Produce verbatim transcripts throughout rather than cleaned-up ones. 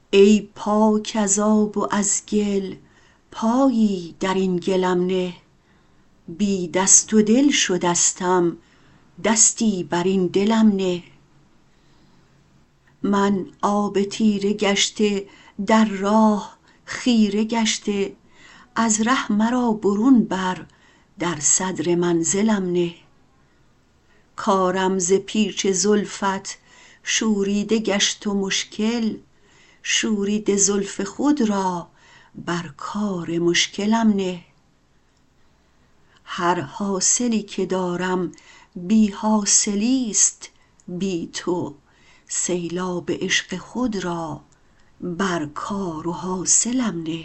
ای پاک از آب و از گل پایی در این گلم نه. بی دست و دل شدستم دستی بر این دلم نه. من آب تیره گشته در راه خیره گشته، از ره مرا برون بر در صدر منزلم نه. کارم ز پیچ زلفت شوریده گشت و مشکل، شوریده زلف خود را بر کار مشکلم نه. هر حاصلی که دارم بی حاصلیست بی تو، سیلاب عشق خود را بر کار و حاصلم نه.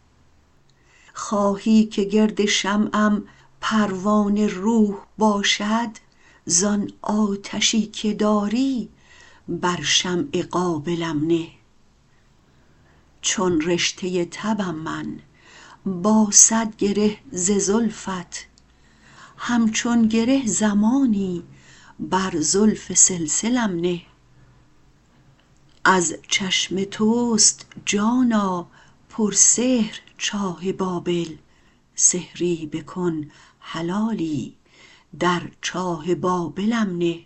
خواهی که گرد شمعم پروانه روح باشد، زان آتشی که داری بر شمع قابلم نه. چون رشته تبم من با صد گره ز زلفت، همچون گره زمانی بر زلف سلسلم نه. از چشم توست جانا پرسحر چاه بابل، سحری بکن حلالی در چاه بابلم نه.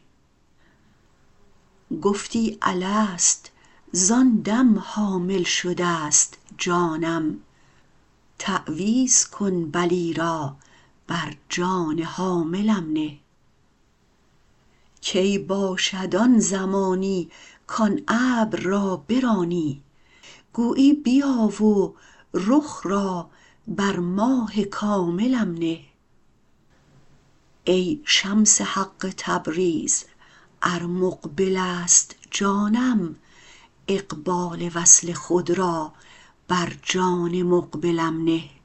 گفتی الست زان دم حامل شدست جانم، تعویذ کن بلی را بر جان حاملم نه. کی باشد آن زمانی کان ابر را برانی، گویی بیا و رخ را بر ماه کاملم نه. ای شمس حق تبریز ار مقبلست جانم، اقبال وصل خود را بر جان مقبلم نه.